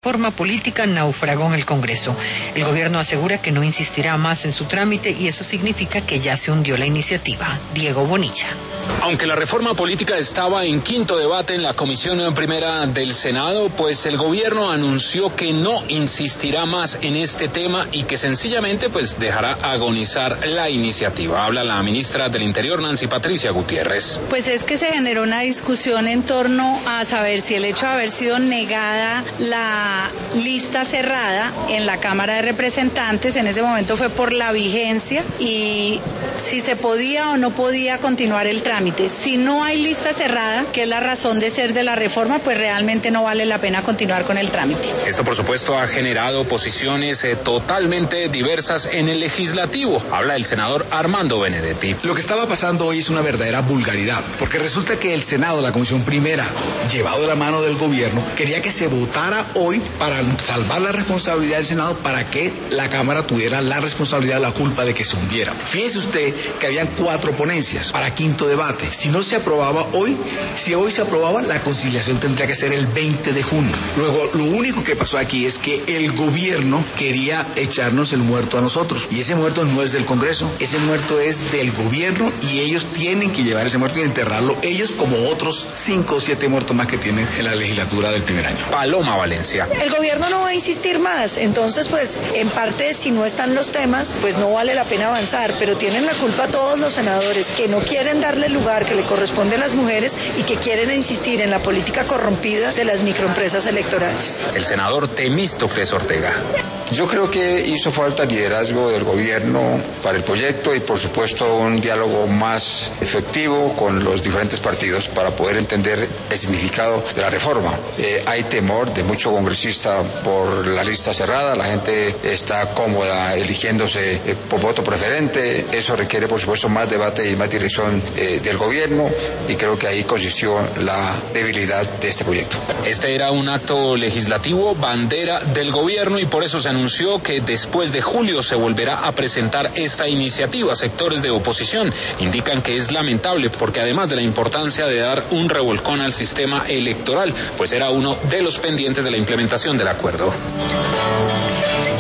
Reforma política naufragó en el Congreso. El gobierno asegura que no insistirá más en su trámite y eso significa que ya se hundió la iniciativa. Diego Bonilla. Aunque la reforma política estaba en quinto debate en la Comisión Primera del Senado, pues el gobierno anunció que no insistirá más en este tema y que sencillamente pues dejará agonizar la iniciativa. Habla la ministra del Interior, Nancy Patricia Gutiérrez. Pues es que se generó una discusión en torno a saber si el hecho de haber sido negada la lista cerrada en la Cámara de Representantes, en ese momento fue por la vigencia y si se podía o no podía continuar el trámite. Si no hay lista cerrada, que es la razón de ser de la reforma, pues realmente no vale la pena continuar con el trámite. Esto, por supuesto, ha generado posiciones totalmente diversas en el legislativo. Habla el senador Armando Benedetti. Lo que estaba pasando hoy es una verdadera vulgaridad, porque resulta que el Senado, la Comisión Primera, llevado de la mano del gobierno, quería que se votara hoy para salvar la responsabilidad del Senado, para que la Cámara tuviera la responsabilidad, la culpa de que se hundiera. Fíjese usted que habían 4 ponencias para quinto debate. Si no se aprobaba hoy, si hoy se aprobaba, la conciliación tendría que ser el 20 de junio. Luego, lo único que pasó aquí es que el gobierno quería echarnos el muerto a nosotros. Y ese muerto no es del Congreso, ese muerto es del gobierno y ellos tienen que llevar ese muerto y enterrarlo, ellos como otros 5 o 7 muertos más que tienen en la legislatura del primer año. Paloma Valencia. El gobierno no va a insistir más, entonces pues en parte si no están los temas, pues no vale la pena avanzar, pero tienen la culpa todos los senadores que no quieren darle el lugar que le corresponde a las mujeres y que quieren insistir en la política corrompida de las microempresas electorales. El senador Temístocles Ortega. Yo creo que hizo falta liderazgo del gobierno para el proyecto y por supuesto un diálogo más efectivo con los diferentes partidos para poder entender el significado de la reforma. Hay temor de mucho congresista por la lista cerrada, la gente está cómoda eligiéndose por voto preferente, eso requiere por supuesto más debate y más dirección del gobierno y creo que ahí consistió la debilidad de este proyecto. Este era un acto legislativo bandera del gobierno y por eso se anunció que después de julio se volverá a presentar esta iniciativa. Sectores de oposición indican que es lamentable porque además de la importancia de dar un revolcón al sistema electoral, pues era uno de los pendientes de la implementación del acuerdo.